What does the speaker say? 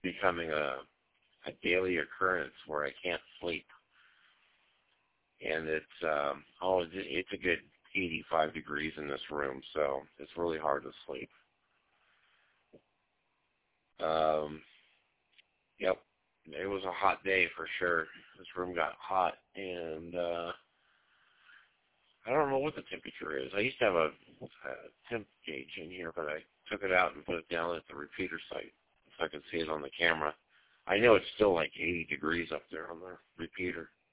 becoming a daily occurrence where I can't sleep. And it's a good 85 degrees in this room, so it's really hard to sleep. Yep, it was a hot day for sure. This room got hot, and I don't know what the temperature is. I used to have a temp gauge in here, but I took it out and put it down at the repeater site so I could see it on the camera. I know it's still like 80 degrees up there on the repeater.